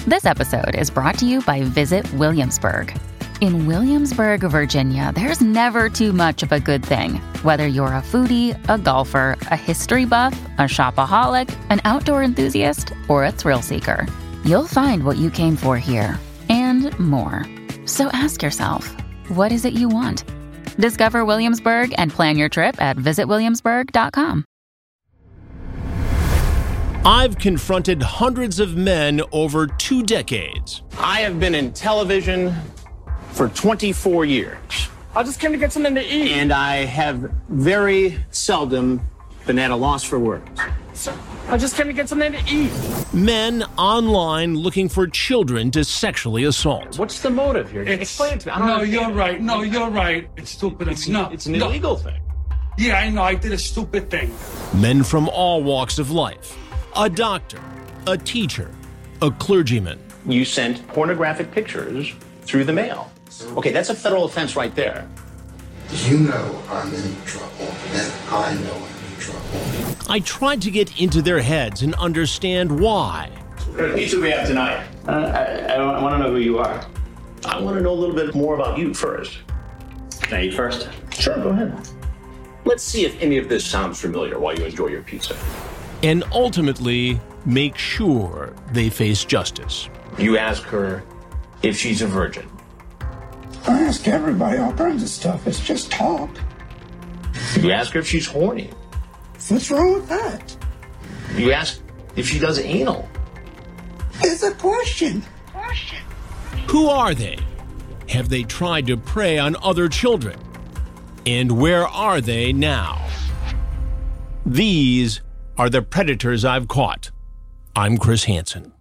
This episode is brought to you by Visit Williamsburg. In Williamsburg, Virginia, there's never too much of a good thing. Whether you're a foodie, a golfer, a history buff, a shopaholic, an outdoor enthusiast, or a thrill seeker, you'll find what you came for here and more. So ask yourself, what is it you want? Discover Williamsburg and plan your trip at visitwilliamsburg.com. I've confronted hundreds of men over 2 decades. I have been in television for 24 years. I just came to get something to eat. And I have very seldom been at a loss for words. I just came to get something to eat. Men online looking for children to sexually assault. What's the motive here? Explain it to me. I don't understand. You're right. It's stupid. It's an illegal thing. Yeah, I know. I did a stupid thing. Men from all walks of life. A doctor, a teacher, a clergyman. You sent pornographic pictures through the mail. Okay, that's a federal offense right there. You know I'm in trouble, and I know I'm in trouble. I tried to get into their heads and understand why. What pizza do we have tonight? I want to know who you are. I want to know a little bit more about you first. Can I eat first? Sure, go ahead. Let's see if any of this sounds familiar while you enjoy your pizza. And ultimately make sure they face justice. You ask her if she's a virgin. I ask everybody all kinds of stuff. It's just talk. You ask her if she's horny. What's wrong with that? You ask if she does anal. It's a question. Who are they? Have they tried to prey on other children? And where are they now? These are the predators I've caught. I'm Chris Hansen.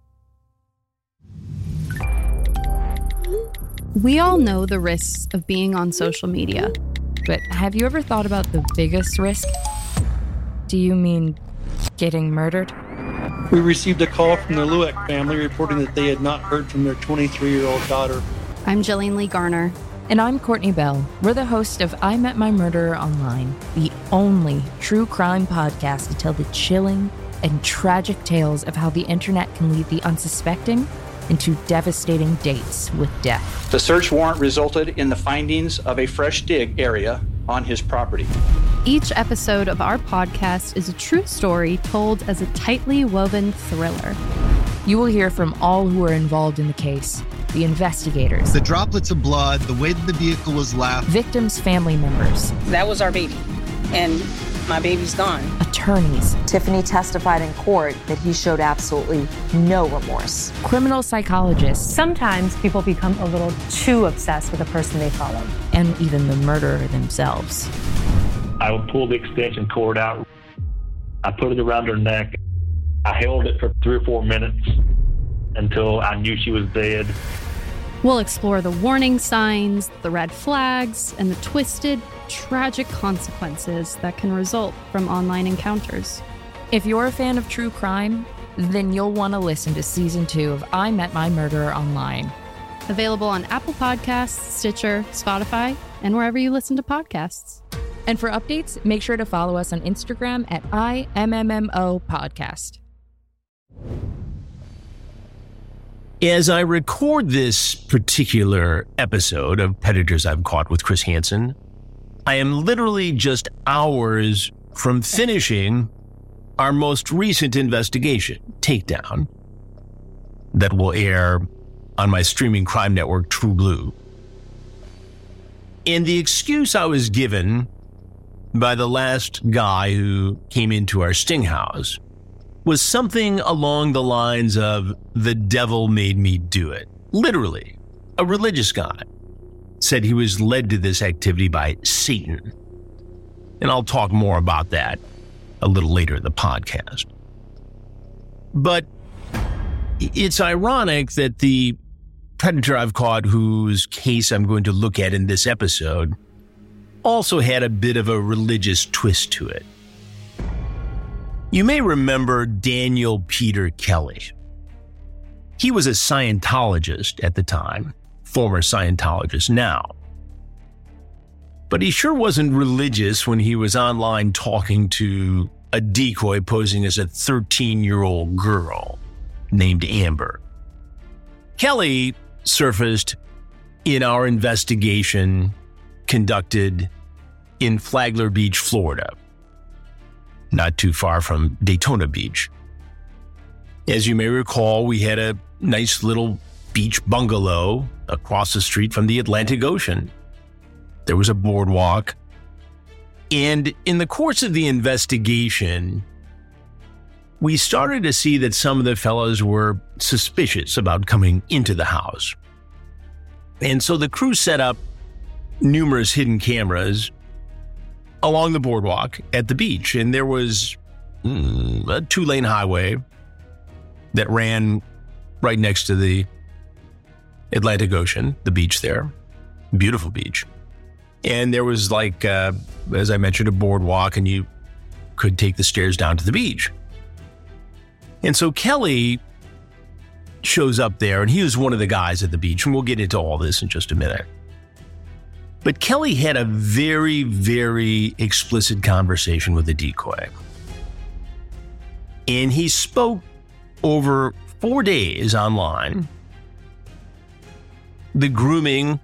We all know the risks of being on social media, but have you ever thought about the biggest risk? Do you mean getting murdered? We received a call from the Lueck family reporting that they had not heard from their 23-year-old daughter. I'm Jillian Lee Garner. And I'm Courtney Bell. We're the host of I Met My Murderer Online, the only true crime podcast to tell the chilling and tragic tales of how the internet can lead the unsuspecting into devastating dates with death. The search warrant resulted in the findings of a fresh dig area on his property. Each episode of our podcast is a true story told as a tightly woven thriller. You will hear from all who are involved in the case, the investigators, the droplets of blood, the way that the vehicle was left, victims' family members. That was our baby, and my baby's gone. Attorneys. Tiffany testified in court that he showed absolutely no remorse. Criminal psychologists. Sometimes people become a little too obsessed with the person they follow. And even the murderer themselves. I would pull the extension cord out. I put it around her neck. I held it for 3 or 4 minutes until I knew she was dead. We'll explore the warning signs, the red flags, and the twisted, tragic consequences that can result from online encounters. If you're a fan of true crime, then you'll want to listen to Season 2 of I Met My Murderer Online. Available on Apple Podcasts, Stitcher, Spotify, and wherever you listen to podcasts. And for updates, make sure to follow us on Instagram at IMMMO Podcast. As I record this particular episode of Predators I've Caught with Chris Hansen, I am literally just hours from finishing our most recent investigation, Takedown, that will air on my streaming crime network, True Blue. And the excuse I was given by the last guy who came into our sting house was something along the lines of, the devil made me do it. Literally, a religious guy said he was led to this activity by Satan. And I'll talk more about that a little later in the podcast. But it's ironic that the predator I've caught, whose case I'm going to look at in this episode, also had a bit of a religious twist to it. You may remember Daniel Peter Kelly. He was a Scientologist at the time, former Scientologist now. But he sure wasn't religious when he was online talking to a decoy posing as a 13-year-old girl named Amber. Kelly surfaced in our investigation conducted in Flagler Beach, Florida, not too far from Daytona Beach. As you may recall, we had a nice little beach bungalow across the street from the Atlantic Ocean. There was a boardwalk. And in the course of the investigation, we started to see that some of the fellows were suspicious about coming into the house. And so the crew set up numerous hidden cameras along the boardwalk at the beach. And there was a 2-lane highway that ran right next to the Atlantic Ocean, the beach there. Beautiful beach. And there was as I mentioned, a boardwalk, and you could take the stairs down to the beach. And so Kelly shows up there, and he was one of the guys at the beach, and we'll get into all this in just a minute. But Kelly had a very, very explicit conversation with the decoy. And he spoke over 4 days online. The grooming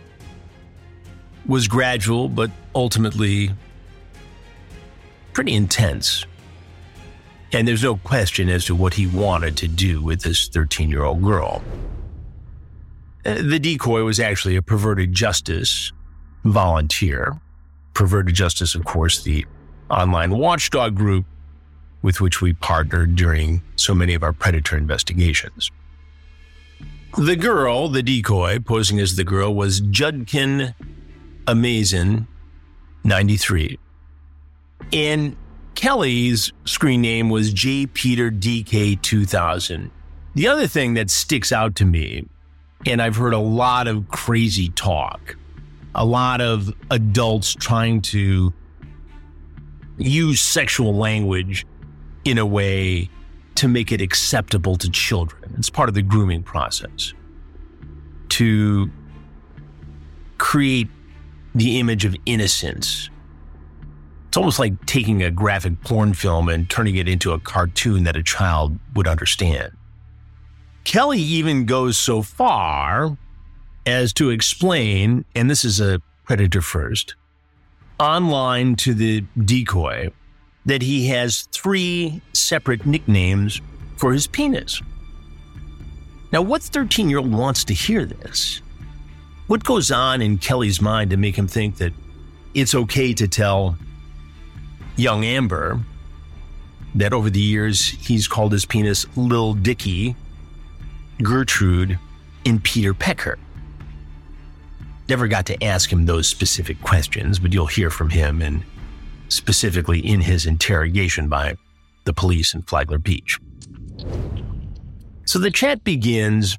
was gradual, but ultimately pretty intense. And there's no question as to what he wanted to do with this 13-year-old girl. The decoy was actually a Perverted Justice volunteer. Perverted Justice, of course, the online watchdog group with which we partnered during so many of our predator investigations. The girl, the decoy, posing as the girl, was Judkin Amazin, 93. And Kelly's screen name was J. Peter DK 2000. The other thing that sticks out to me, and I've heard a lot of crazy talk, a lot of adults trying to use sexual language in a way to make it acceptable to children. It's part of the grooming process to create the image of innocence. It's almost like taking a graphic porn film and turning it into a cartoon that a child would understand. Kelly even goes so far as to explain, and this is a predator first, online to the decoy, that he has 3 separate nicknames for his penis. Now, what 13-year-old wants to hear this? What goes on in Kelly's mind to make him think that it's okay to tell young Amber that over the years he's called his penis Lil Dicky, Gertrude, and Peter Pecker? Never got to ask him those specific questions, but you'll hear from him, and specifically in his interrogation by the police in Flagler Beach. So the chat begins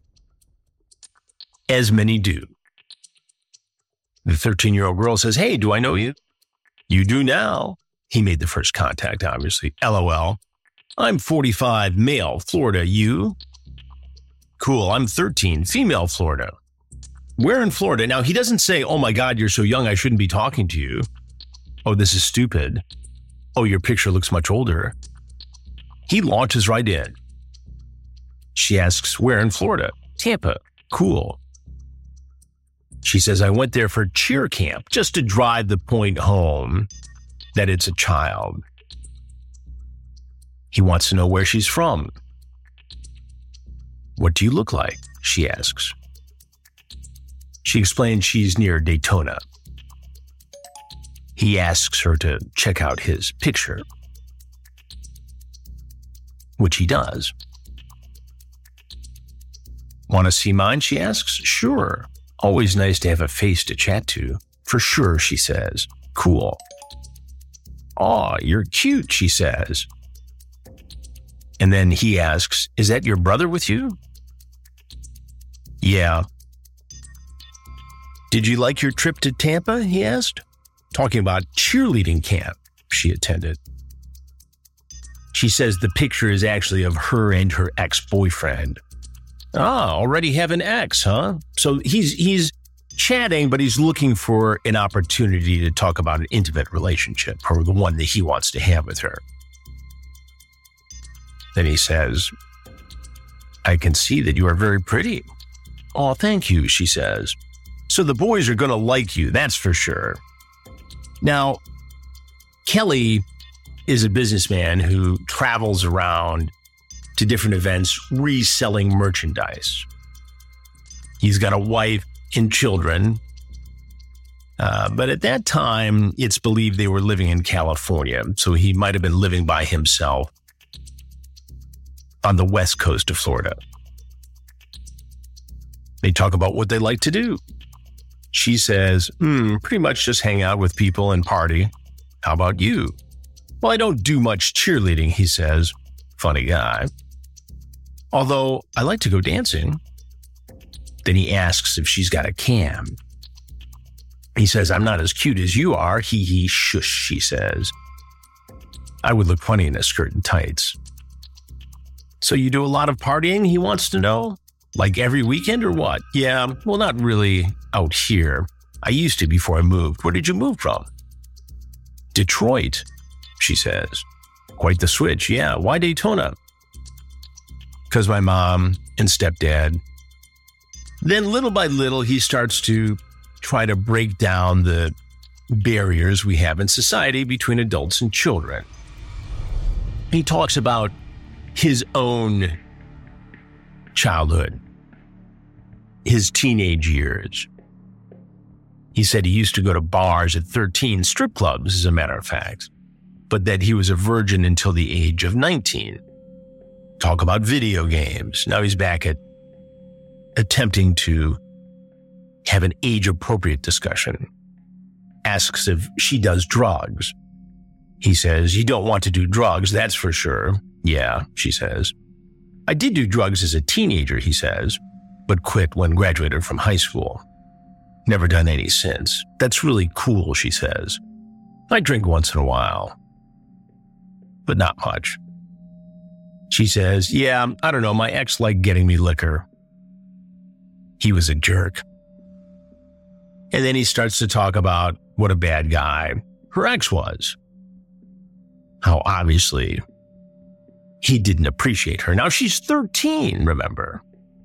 as many do. The 13-year-old girl says, "Hey, do I know you?" "You do now." He made the first contact, obviously. "LOL. I'm 45, male, Florida. You?" "Cool, I'm 13, female, Florida." "Where in Florida?" Now, he doesn't say, "Oh my God, you're so young, I shouldn't be talking to you." "Oh, this is stupid." "Oh, your picture looks much older." He launches right in. She asks, "Where in Florida?" "Tampa." "Cool." She says, "I went there for cheer camp," just to drive the point home that it's a child. He wants to know where she's from. "What do you look like?" she asks. She explains she's near Daytona. He asks her to check out his picture, which he does. "Want to see mine?" she asks. "Sure. Always nice to have a face to chat to." "For sure," she says. "Cool." "Aw, you're cute," she says. And then he asks, "Is that your brother with you?" "Yeah." "Did you like your trip to Tampa?" he asked, talking about cheerleading camp she attended. She says the picture is actually of her and her ex-boyfriend. "Ah, already have an ex, huh?" So he's chatting, but he's looking for an opportunity to talk about an intimate relationship, or the one that he wants to have with her. Then he says, "I can see that you are very pretty." "Oh, thank you," she says. "So the boys are going to like you, that's for sure." Now, Kelly is a businessman who travels around to different events reselling merchandise. He's got a wife and children, but at that time, it's believed they were living in California, so he might have been living by himself on the west coast of Florida. They talk about what they like to do. She says, pretty much just hang out with people and party. How about you? "Well, I don't do much cheerleading," he says. Funny guy. "Although I like to go dancing." Then he asks if she's got a cam. He says, "I'm not as cute as you are." Hee, shush, she says. "I would look funny in a skirt and tights." "So you do a lot of partying?" he wants to know. "Like every weekend or what?" "Yeah, well, not really out here. I used to before I moved." "Where did you move from?" "Detroit," she says. "Quite the switch." "Yeah, why Daytona?" "Because my mom and stepdad." Then little by little, he starts to try to break down the barriers we have in society between adults and children. He talks about his own childhood, his teenage years. He said he used to go to bars at 13, strip clubs, as a matter of fact, but that he was a virgin until the age of 19. Talk about video games. Now he's back at attempting to have an age-appropriate discussion. Asks if she does drugs. He says, "You don't want to do drugs, that's for sure." "Yeah," she says. "I did do drugs as a teenager," he says, "but quit when graduated from high school. Never done any since." "That's really cool," she says. "I drink once in a while, but not much." She says, "Yeah, I don't know, my ex liked getting me liquor. He was a jerk." And then he starts to talk about what a bad guy her ex was. How obviously he didn't appreciate her. Now she's 13, remember?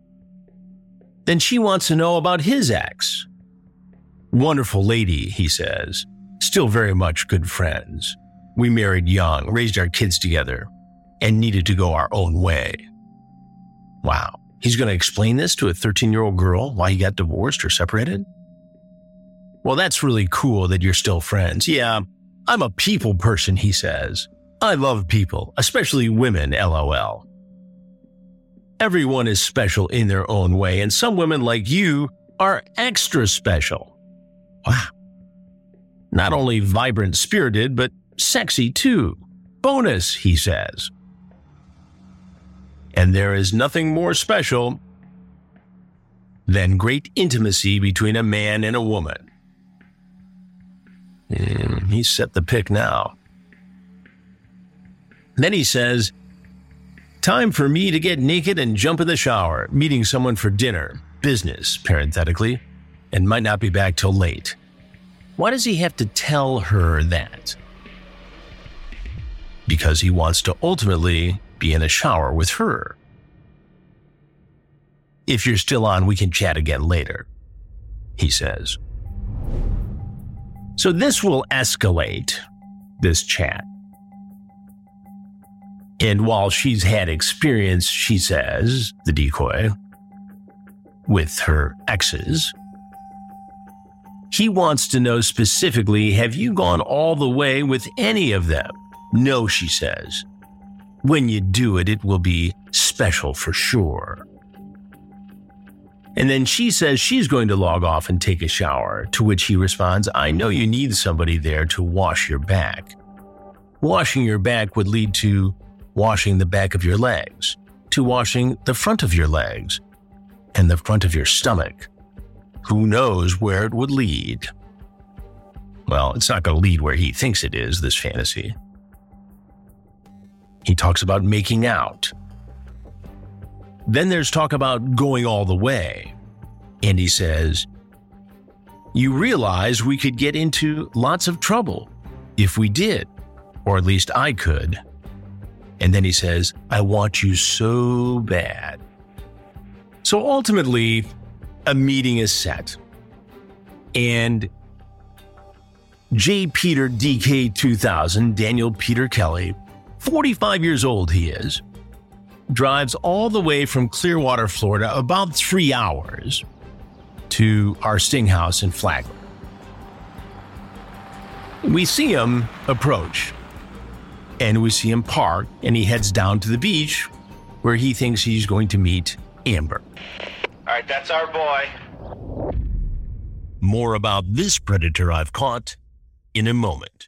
Then she wants to know about his ex. "Wonderful lady," he says. "Still very much good friends. We married young, raised our kids together, and needed to go our own way." Wow. He's going to explain this to a 13-year-old girl, why he got divorced or separated? "Well, that's really cool that you're still friends." "Yeah, I'm a people person," he says. "I love people, especially women, LOL. Everyone is special in their own way, and some women like you are extra special." Wow. "Not only vibrant spirited, but sexy too. Bonus," he says. "And there is nothing more special than great intimacy between a man and a woman." He's set the pick now. Then he says, "Time for me to get naked and jump in the shower, meeting someone for dinner, business, parenthetically, and might not be back till late." Why does he have to tell her that? Because he wants to ultimately be in a shower with her. "If you're still on, we can chat again later," he says. So this will escalate, this chat. And while she's had experience, she says, the decoy, with her exes, he wants to know specifically, have you gone all the way with any of them? "No," she says. "When you do it, it will be special for sure." And then she says she's going to log off and take a shower, to which he responds, "I know you need somebody there to wash your back. Washing your back would lead to washing the back of your legs, to washing the front of your legs, and the front of your stomach. Who knows where it would lead?" Well, it's not going to lead where he thinks it is, this fantasy. He talks about making out. Then there's talk about going all the way. And he says, "You realize we could get into lots of trouble if we did, or at least I could." And then he says, "I want you so bad." So ultimately, a meeting is set. And J. Peter DK 2000, Daniel Peter Kelly, 45 years old he is, drives all the way from Clearwater, Florida, about 3 hours to our sting house in Flagler. We see him approach, and we see him park, and he heads down to the beach where he thinks he's going to meet Amber. All right, that's our boy. More about this predator I've caught in a moment.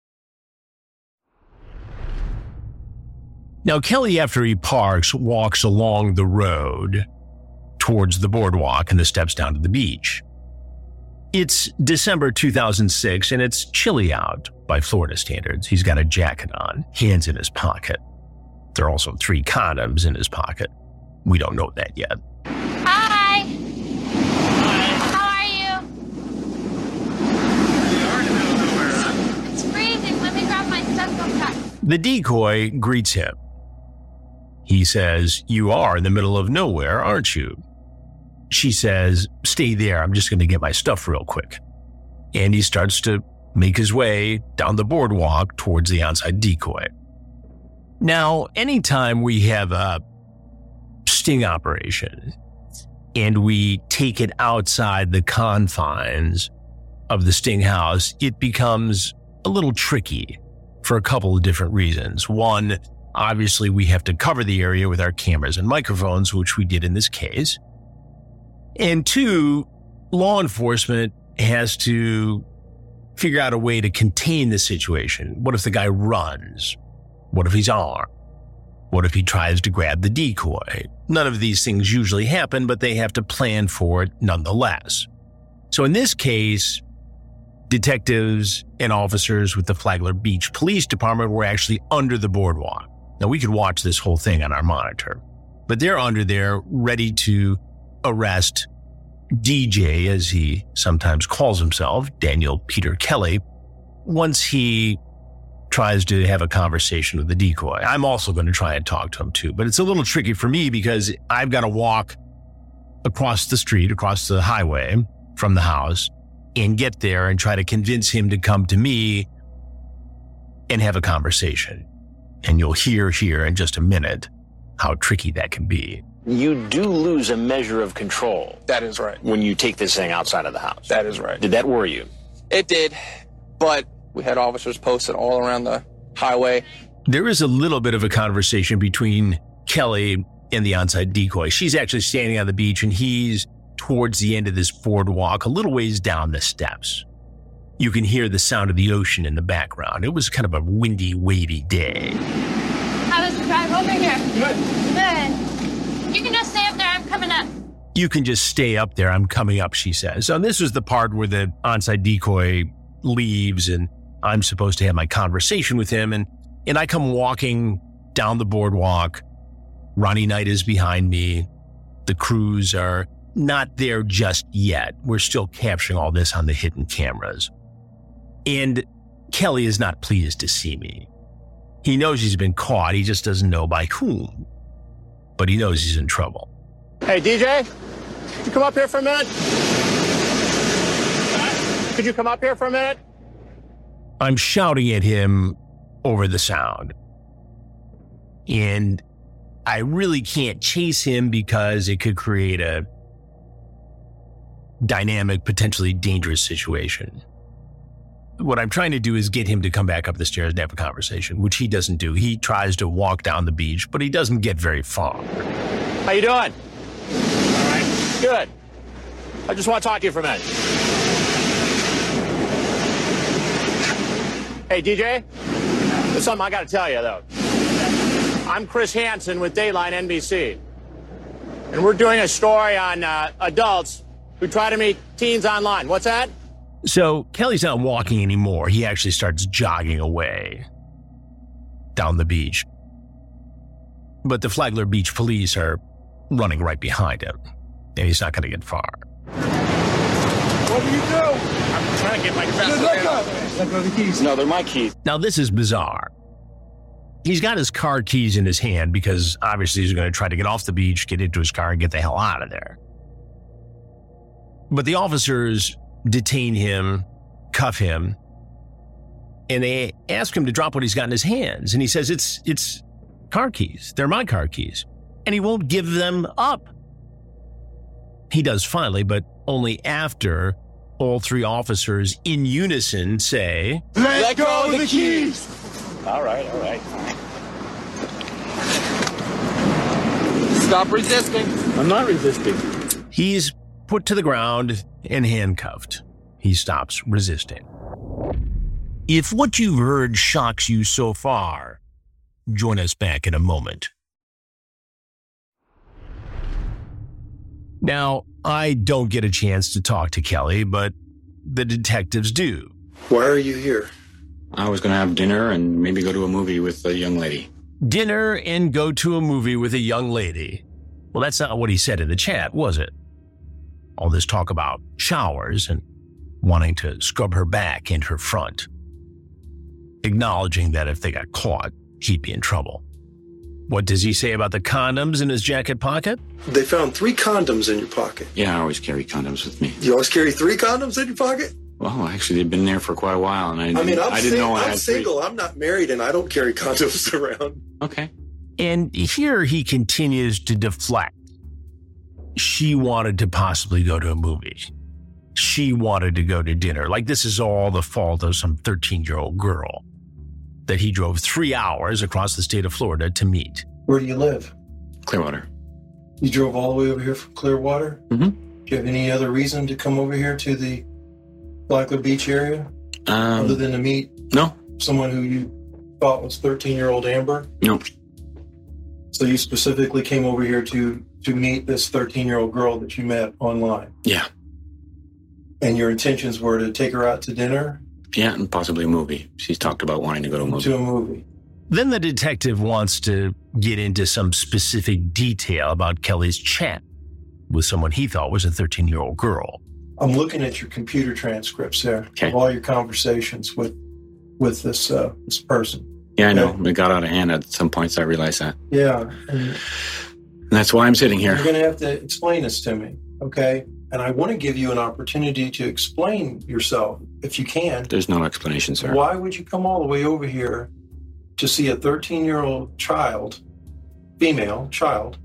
Now, Kelly, after he parks, walks along the road towards the boardwalk and the steps down to the beach. It's December 2006, and it's chilly out by Florida standards. He's got a jacket on, hands in his pocket. There are also 3 condoms in his pocket. We don't know that yet. Hi. How are you? It's freezing. Let me grab my stuff real quick. The decoy greets him. He says, "You are in the middle of nowhere, aren't you?" She says, "Stay there. I'm just going to get my stuff real quick." And he starts to make his way down the boardwalk towards the onside decoy. Now, anytime we have a sting operation and we take it outside the confines of the sting house, it becomes a little tricky for a couple of different reasons. One, obviously we have to cover the area with our cameras and microphones, which we did in this case. And 2, law enforcement has to figure out a way to contain the situation. What if the guy runs? What if he's armed? What if he tries to grab the decoy? None of these things usually happen, but they have to plan for it nonetheless. So in this case, detectives and officers with the Flagler Beach Police Department were actually under the boardwalk. Now, we could watch this whole thing on our monitor, but they're under there ready to arrest DJ, as he sometimes calls himself, Daniel Peter Kelly, once he tries to have a conversation with the decoy. I'm also going to try and talk to him too, but it's a little tricky for me because I've got to walk across the street, across the highway from the house and get there and try to convince him to come to me and have a conversation. And you'll hear here in just a minute how tricky that can be. You do lose a measure of control. That is right. When you take this thing outside of the house. That is right. Did that worry you? It did, but we had officers posted all around the highway. There is a little bit of a conversation between Kelly and the onside decoy. She's actually standing on the beach and he's towards the end of this boardwalk, a little ways down the steps. You can hear the sound of the ocean in the background. It was kind of a windy, wavy day. How was the drive over here? Good. You can just stay up there. I'm coming up. You can just stay up there. I'm coming up, she says. So this was the part where the onside decoy leaves and I'm supposed to have my conversation with him. And I come walking down the boardwalk. Ronnie Knight is behind me. The crews are not there just yet. We're still capturing all this on the hidden cameras. And Kelly is not pleased to see me. He knows he's been caught. He just doesn't know by whom. But he knows he's in trouble. Hey, DJ, could you come up here for a minute? Could you come up here for a minute? I'm shouting at him over the sound. And I really can't chase him because it could create a dynamic, potentially dangerous situation. What I'm trying to do is get him to come back up the stairs and have a conversation, which he doesn't do. He tries to walk down the beach, but he doesn't get very far. How you doing? All right. Good. I just want to talk to you for a minute. Hey, DJ, there's something I got to tell you, though. I'm Chris Hansen with Dateline NBC, and we're doing a story on adults who try to meet teens online. What's that? So Kelly's not walking anymore. He actually starts jogging away down the beach. But the Flagler Beach Police are running right behind him, and he's not going to get far. What do you do? I'm trying to get my best. Let go the keys. No, they're my keys. Now, this is bizarre. He's got his car keys in his hand because obviously he's going to try to get off the beach, get into his car, and get the hell out of there. But the officers detain him, cuff him, and they ask him to drop what he's got in his hands. And he says, it's car keys. They're my car keys. And he won't give them up. He does finally, but only after all three officers in unison say, Let go of the keys! All right. Stop resisting. I'm not resisting. He's put to the ground and handcuffed. He stops resisting. If what you've heard shocks you so far, join us back in a moment. Now, I don't get a chance to talk to Kelly, but the detectives do. Why are you here? I was going to have dinner and maybe go to a movie with a young lady. Dinner and go to a movie with a young lady. Well, that's not what he said in the chat, was it? All this talk about showers and wanting to scrub her back and her front. Acknowledging that if they got caught, he'd be in trouble. What does he say about the condoms in his jacket pocket? They found 3 condoms in your pocket. Yeah, I always carry condoms with me. You always carry 3 condoms in your pocket? Well, actually, they've been there for quite a while, and I didn't know I had I'm single. I'm not married, and I don't carry condoms around. Okay. And here he continues to deflect. She wanted to possibly go to a movie. She wanted to go to dinner. Like this is all the fault of some 13-year-old girl that he drove 3 hours across the state of Florida to meet. Where do you live? Clearwater. You drove all the way over here from Clearwater? Mm-hmm. Do you have any other reason to come over here to the Blackwood Beach area? Other than to meet someone who you thought was 13-year-old Amber? No. So you specifically came over here to meet this 13-year-old girl that you met online? Yeah. And your intentions were to take her out to dinner? Yeah, and possibly a movie. She's talked about wanting to go to a movie. To a movie. Then the detective wants to get into some specific detail about Kelly's chat with someone he thought was a 13-year-old girl. I'm looking at your computer transcripts there of all your conversations with this person. Yeah, I know. It got out of hand at some points. I realized that. Yeah. And that's why I'm sitting here. You're going to have to explain this to me, okay? And I want to give you an opportunity to explain yourself, if you can. There's no explanation, sir. Why would you come all the way over here to see a 13-year-old child, female child,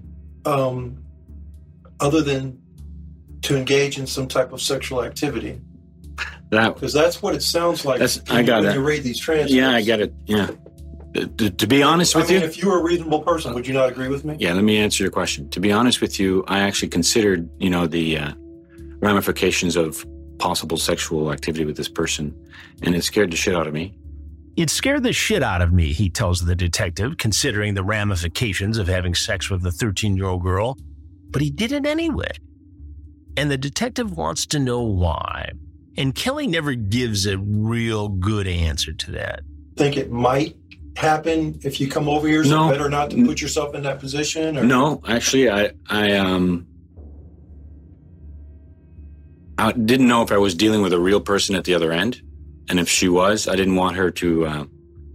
other than to engage in some type of sexual activity? Because that's what it sounds like when you read these transcripts. Yeah, I get it. Yeah. To be honest with you... if you were a reasonable person, would you not agree with me? Yeah, let me answer your question. To be honest with you, I actually considered, the ramifications of possible sexual activity with this person, and it scared the shit out of me. It scared the shit out of me, he tells the detective, considering the ramifications of having sex with a 13-year-old girl. But he did it anyway. And the detective wants to know why. And Kelly never gives a real good answer to that. Think it might happen if you come over here? So better not to put yourself in that position? Or? No, actually, I didn't know if I was dealing with a real person at the other end. And if she was, I didn't want her to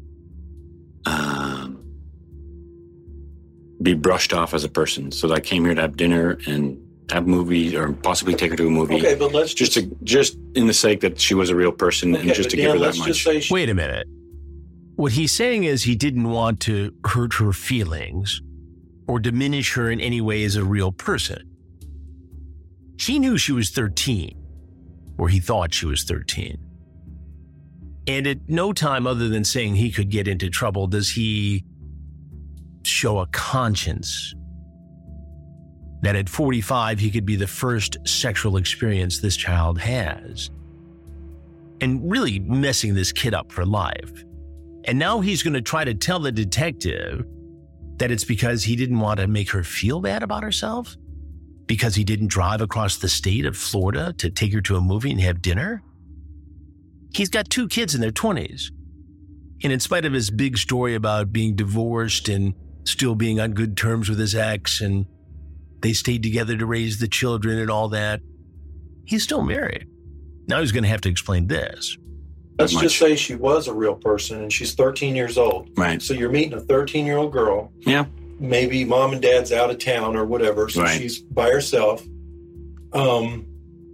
be brushed off as a person. So I came here to have dinner and have movies, or possibly take her to a movie. Okay, but let's just in the sake that she was a real person, and just to give her that much. Wait a minute. What he's saying is he didn't want to hurt her feelings or diminish her in any way as a real person. She knew she was 13, or he thought she was 13. And at no time other than saying he could get into trouble does he show a conscience that at 45 he could be the first sexual experience this child has, and really messing this kid up for life. And now he's going to try to tell the detective that it's because he didn't want to make her feel bad about herself, because he didn't drive across the state of Florida to take her to a movie and have dinner. He's got 2 kids in their 20s. And in spite of his big story about being divorced and still being on good terms with his ex, and they stayed together to raise the children and all that, he's still married. Now he's going to have to explain this. Let's just say she was a real person and she's 13 years old. Right. So you're meeting a 13-year-old girl. Yeah. Maybe mom and dad's out of town or whatever, so she's by herself.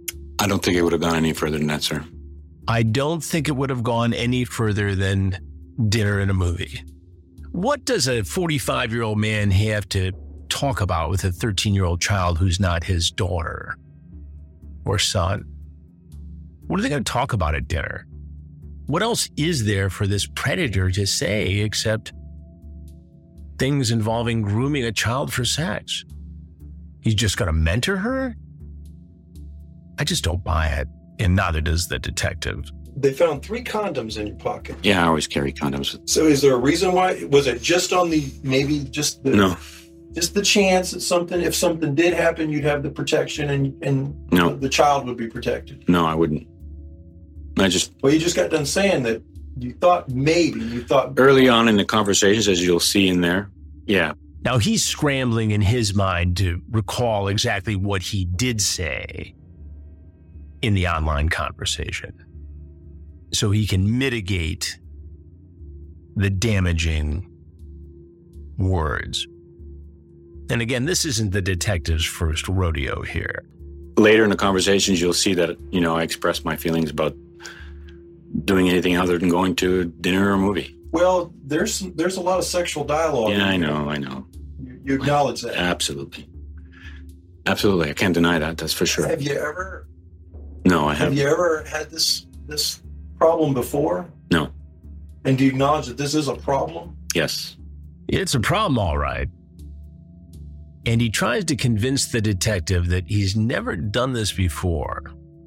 I don't think it would have gone any further than that, sir. I don't think it would have gone any further than dinner and a movie. What does a 45-year-old man have to talk about with a 13-year-old child who's not his daughter or son? What are they going to talk about at dinner? What else is there for this predator to say except things involving grooming a child for sex? He's just going to mentor her? I just don't buy it, and neither does the detective. They found 3 condoms in your pocket. Yeah, I always carry condoms. So is there a reason why? Was it just on the, maybe just the... No. Just the chance that something, if something did happen, you'd have the protection and No. the child would be protected? No, I wouldn't. Well, you just got done saying that you thought. Early on in the conversations, as you'll see in there, yeah. Now he's scrambling in his mind to recall exactly what he did say in the online conversation so he can mitigate the damaging words. And again, this isn't the detective's first rodeo here. Later in the conversations, you'll see that, I expressed my feelings about doing anything other than going to dinner or a movie. Well, there's a lot of sexual dialogue. Yeah, I know. You acknowledge that. Absolutely. I can't deny that. That's for sure. Have you ever? No, I haven't. Have you ever had this problem before? No. And do you acknowledge that this is a problem? Yes. It's a problem, all right. And he tries to convince the detective that he's never done this before.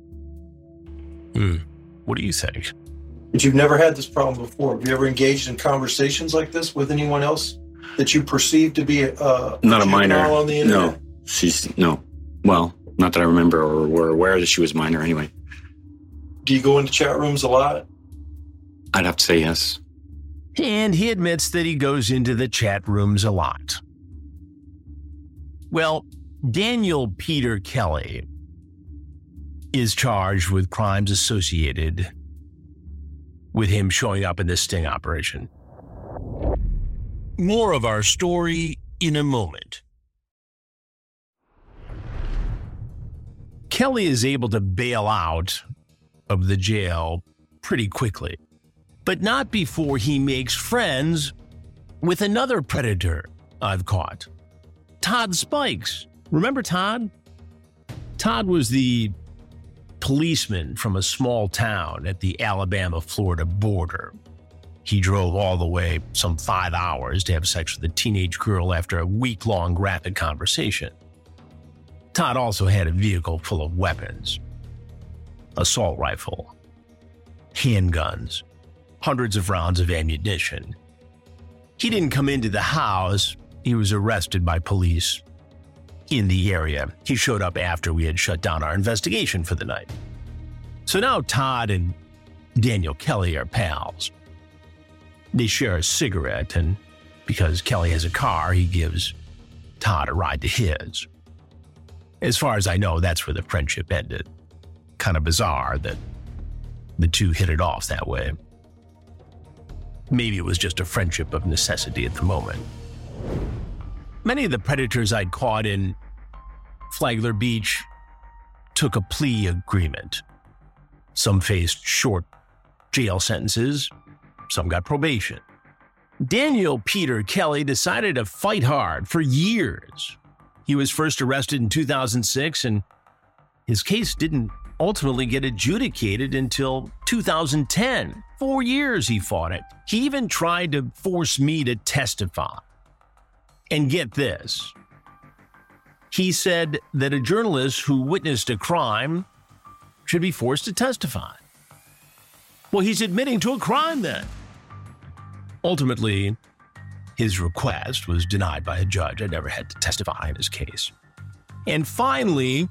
What do you think? But you've never had this problem before. Have you ever engaged in conversations like this with anyone else that you perceive to be not a minor on the internet? No. Well, not that I remember or were aware that she was minor anyway. Do you go into chat rooms a lot? I'd have to say yes. And he admits that he goes into the chat rooms a lot. Well, Daniel Peter Kelly is charged with crimes associated with him showing up in this sting operation. More of our story in a moment. Kelly is able to bail out of the jail pretty quickly, but not before he makes friends with another predator I've caught. Todd Spikes. Remember Todd? Todd was the policeman from a small town at the Alabama-Florida border. He drove all the way some 5 hours to have sex with a teenage girl after a week-long rapid conversation. Todd also had a vehicle full of weapons. Assault rifle, handguns, hundreds of rounds of ammunition. He didn't come into the house. He was arrested by police in the area. He showed up after we had shut down our investigation for the night. So now Todd and Daniel Kelly are pals. They share a cigarette, and because Kelly has a car, he gives Todd a ride to his. As far as I know, that's where the friendship ended. Kind of bizarre that the two hit it off that way. Maybe it was just a friendship of necessity at the moment. Many of the predators I'd caught in Flagler Beach took a plea agreement. Some faced short jail sentences, some got probation. Daniel Peter Kelly decided to fight hard for years. He was first arrested in 2006, and his case didn't ultimately get adjudicated until 2010. 4 years he fought it. He even tried to force me to testify. And get this, he said that a journalist who witnessed a crime should be forced to testify. Well, he's admitting to a crime then. Ultimately, his request was denied by a judge. I never had to testify in his case. And finally,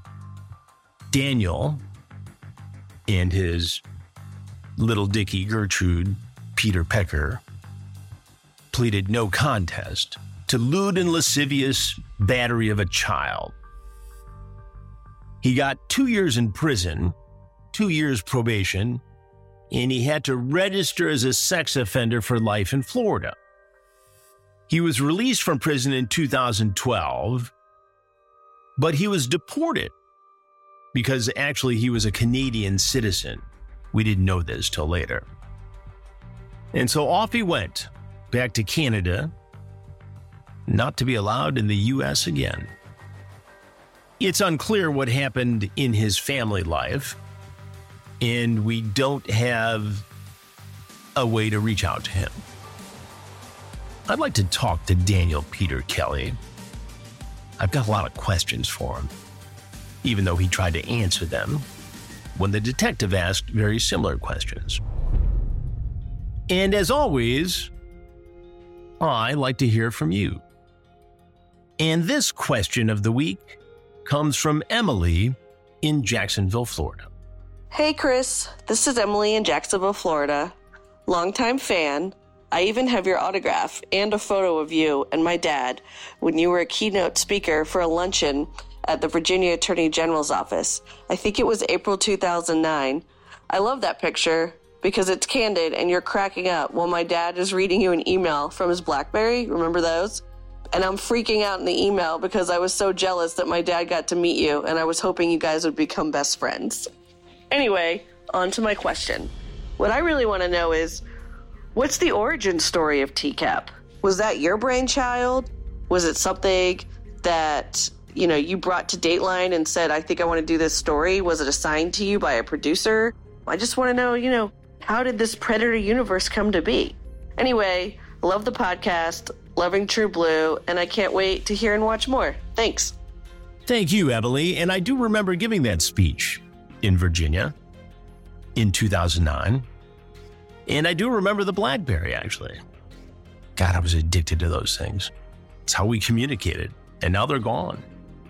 Daniel and his little dickie Gertrude, Peter Pecker, pleaded no contest to lewd and lascivious battery of a child. He got 2 years in prison, 2 years probation, and he had to register as a sex offender for life in Florida. He was released from prison in 2012, but he was deported because actually he was a Canadian citizen. We didn't know this till later. And so off he went, back to Canada, not to be allowed in the U.S. again. It's unclear what happened in his family life, and we don't have a way to reach out to him. I'd like to talk to Daniel Peter Kelly. I've got a lot of questions for him, even though he tried to answer them when the detective asked very similar questions. And as always, I like to hear from you. And this question of the week comes from Emily in Jacksonville, Florida. Hey, Chris. This is Emily in Jacksonville, Florida. Longtime fan. I even have your autograph and a photo of you and my dad when you were a keynote speaker for a luncheon at the Virginia Attorney General's office. I think it was April 2009. I love that picture because it's candid and you're cracking up while my dad is reading you an email from his BlackBerry. Remember those? And I'm freaking out in the email because I was so jealous that my dad got to meet you and I was hoping you guys would become best friends. Anyway, on to my question. What I really want to know is, what's the origin story of TCAP? Was that your brainchild? Was it something that, you brought to Dateline and said, I think I want to do this story? Was it assigned to you by a producer? I just want to know, how did this Predator universe come to be? Anyway, love the podcast, loving True Blue, and I can't wait to hear and watch more. Thanks. Thank you, Emily. And I do remember giving that speech in Virginia in 2009. And I do remember the BlackBerry, actually. God, I was addicted to those things. It's how we communicated, and now they're gone.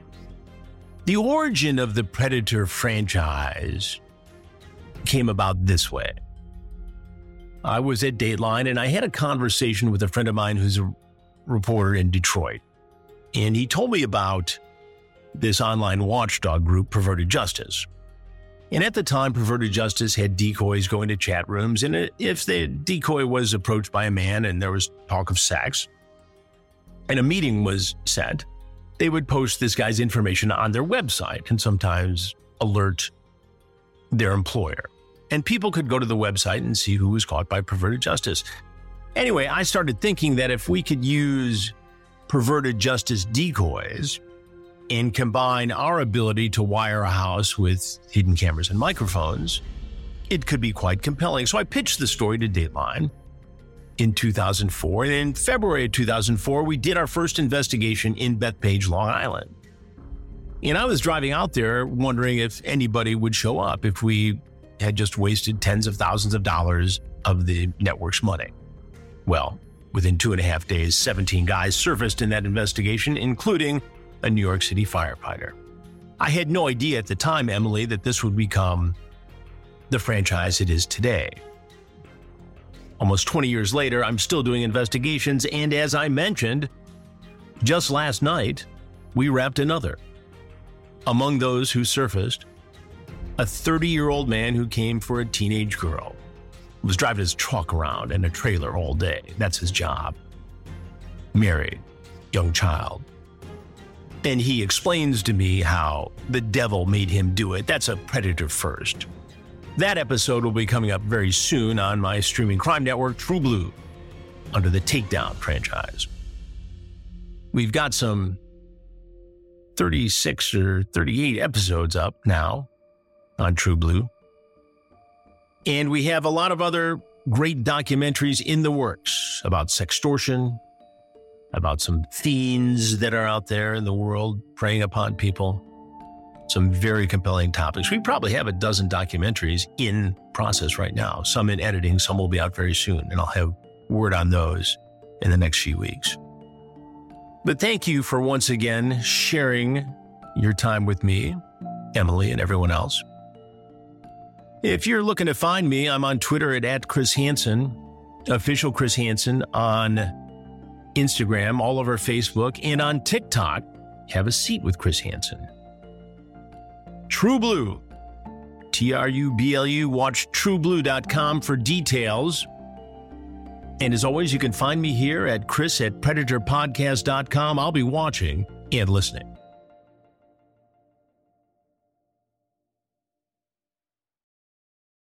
The origin of the Predator franchise came about this way. I was at Dateline, and I had a conversation with a friend of mine who's a reporter in Detroit. And he told me about this online watchdog group, Perverted Justice. And at the time, Perverted Justice had decoys going to chat rooms, and if the decoy was approached by a man and there was talk of sex, and a meeting was set, they would post this guy's information on their website and sometimes alert their employer. And people could go to the website and see who was caught by Perverted Justice. Anyway, I started thinking that if we could use Perverted Justice decoys and combine our ability to wire a house with hidden cameras and microphones, it could be quite compelling. So I pitched the story to Dateline in 2004. And in February of 2004, we did our first investigation in Bethpage, Long Island. And I was driving out there wondering if anybody would show up if we had just wasted tens of thousands of dollars of the network's money. Well, within 2.5 days, 17 guys surfaced in that investigation, including a New York City firefighter. I had no idea at the time, Emily, that this would become the franchise it is today. Almost 20 years later, I'm still doing investigations, and as I mentioned, just last night, we wrapped another. Among those who surfaced, a 30-year-old man who came for a teenage girl, was driving his truck around in a trailer all day. That's his job. Married, young child. And he explains to me how the devil made him do it. That's a Predator first. That episode will be coming up very soon on my streaming crime network, True Blue, under the Takedown franchise. We've got some 36 or 38 episodes up now on True Blue. And we have a lot of other great documentaries in the works about sextortion, about some fiends that are out there in the world preying upon people. Some very compelling topics. We probably have a dozen documentaries in process right now, some in editing, some will be out very soon, and I'll have word on those in the next few weeks. But thank you for once again sharing your time with me, Emily, and everyone else. If you're looking to find me, I'm on Twitter at Chris Hansen, official Chris Hansen on Instagram, all over Facebook, and on TikTok, Have a Seat with Chris Hansen. True Blue, TRUBLU, watch trueblue.com for details. And as always, you can find me here at Chris@predatorpodcast.com. I'll be watching and listening.